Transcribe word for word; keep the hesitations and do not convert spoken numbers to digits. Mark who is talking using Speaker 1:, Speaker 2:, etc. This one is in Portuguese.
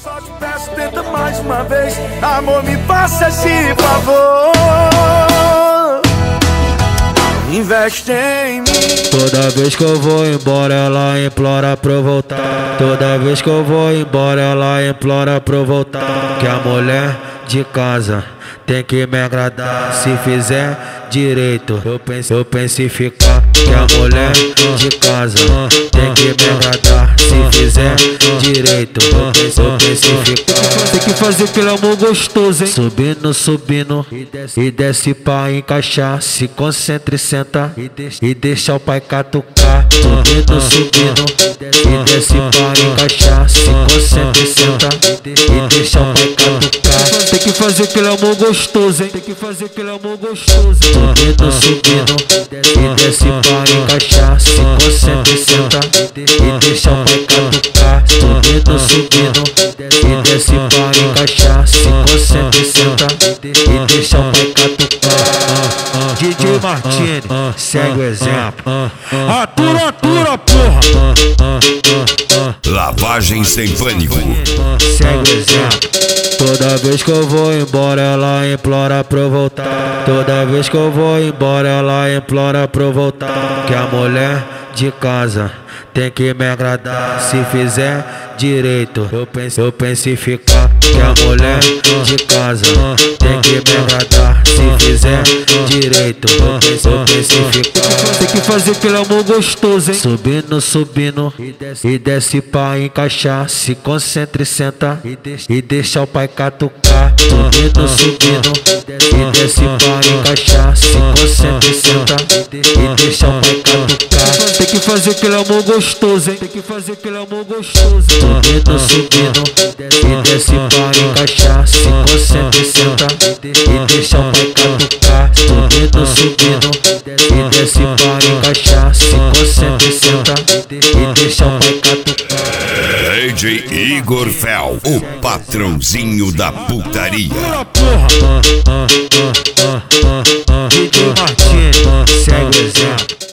Speaker 1: Só te peço, tenta mais uma vez. Amor, me faça esse favor. Investe em mim.
Speaker 2: Toda vez que eu vou embora, ela implora pra eu voltar. Toda vez que eu vou embora, ela implora pra eu voltar. Que a mulher de casa tem que me agradar. Se fizer direito, eu penso, eu penso em ficar. Que a mulher de casa tem que me agradar. Se fizer direito, eu penso, eu penso em ficar. Tem que fazer aquele amor gostoso, hein? Subindo, subindo e desce, e desce pra encaixar. Se concentra e senta e deixa, e deixa o pai catucar. Subindo, subindo e desce pra encaixar. Se concentra e senta e deixa o pai catucar. Tem que fazer aquele amor gostoso, hein? Tem que fazer aquele amor gostoso. Subindo, subindo e desce pra encaixar. Se concentra e senta e deixa o pai catucar. Subindo, subindo e desce pra encaixar. Se concentra e senta e deixa o pai catucar. D J Martini, segue o exemplo. Atura, atura, porra.
Speaker 3: Lavagem sem pânico.
Speaker 2: Segue o exemplo. Toda vez que eu vou embora, ela implora pra eu voltar. Toda vez que eu vou embora, ela implora pra eu voltar. Que a mulher de casa tem que me agradar. Se fizer direito, eu penso, eu penso em ficar. Que a mulher de casa tem que me agradar. Se fizer direito, eu penso, eu penso em ficar. Tem que fazer aquele amor gostoso, hein? Subindo, subindo e desce, e desce pra encaixar. Se concentra e senta e deixa, e deixa o pai catucar. Subindo, subindo e desce pra encaixar. Se concentra e senta e deixa o pai catucar. Tem que fazer aquele amor gostoso, hein? Tem que fazer aquele amor gostoso. Subindo, subindo e desce pra encaixar. Se concentra e senta e deixa o pai catucar. Subindo, subindo e desce pra encaixar. Se concentra e senta e deixa o pai catucar.
Speaker 3: D J Igor Fel, o patrãozinho da putaria.
Speaker 2: D J Martini, segue o exemplo.